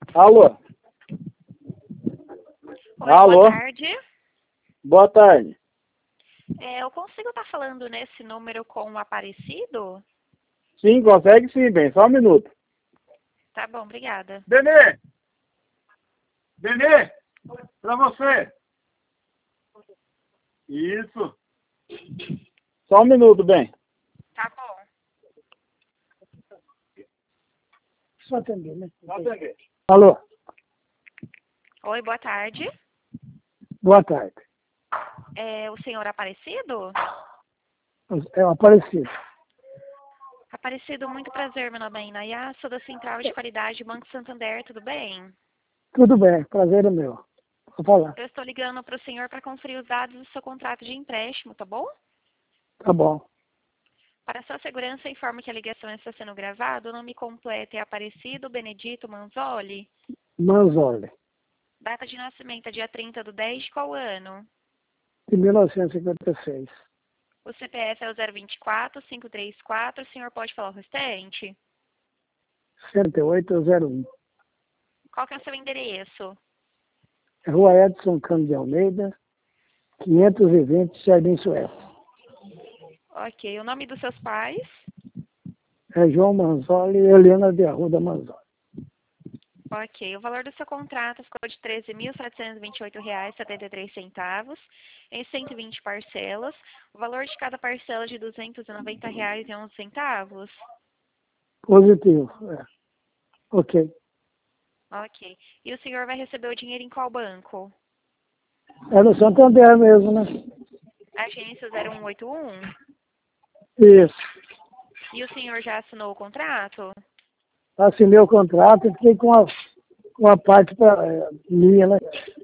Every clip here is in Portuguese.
Alô? Oi, Alô? boa tarde. Boa tarde. Eu consigo estar falando nesse número com o Aparecido? Sim, consegue sim, bem. Só um minuto. Tá bom, obrigada. Benê! Benê! Pra você. Isso. Só um minuto, bem. Tá bom. Só atender, né? Só atender. Alô? Oi, boa tarde. Boa tarde. É o senhor Aparecido? É o Aparecido. Aparecido, muito prazer, meu nome é Inayá, sou da Central de Qualidade Banco Santander, tudo bem? Tudo bem, prazer é meu. Vou falar. Eu estou ligando para o senhor para conferir os dados do seu contrato de empréstimo, tá bom? Tá bom. Para sua segurança, informo que a ligação está sendo gravada. O nome completo é Aparecido Benedito Manzoli. Manzoli, Data de nascimento é dia 30/10 de qual ano? de 1956. O CPF é o 024-534. O senhor pode falar o restante? 6801. Qual que é o seu endereço? Rua Edson Cano de Almeida, 520, Jardim Suécia. Ok. O nome dos seus pais? É João Manzoli e Helena de Arruda Manzoli. Ok. O valor do seu contrato ficou de R$ 13.728,73 em 120 parcelas. O valor de cada parcela de R$ 290,11. Positivo. É. Ok. Ok. E o senhor vai receber o dinheiro em qual banco? É no Santander mesmo, né? Agência 0181? Isso. E o senhor já assinou o contrato? Assinei o contrato e fiquei com a parte minha, né?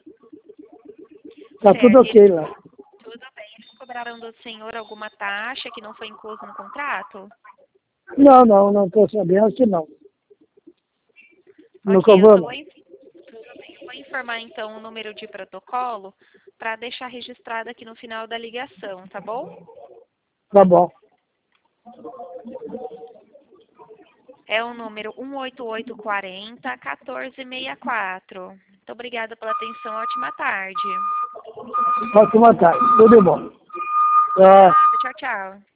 Tá tudo Certo. E ok lá. tudo bem. Eles cobraram do senhor alguma taxa que não foi inclusa no contrato? Não estou sabendo que não. Não Ok, cobrou, não. tudo bem. Eu vou informar então o número de protocolo para deixar registrado aqui no final da ligação, tá bom? Tá bom. É o número 18840-1464. Muito obrigada pela atenção. Ótima tarde. Ótima tarde. Tudo bom. Tá. Nada, tchau, tchau.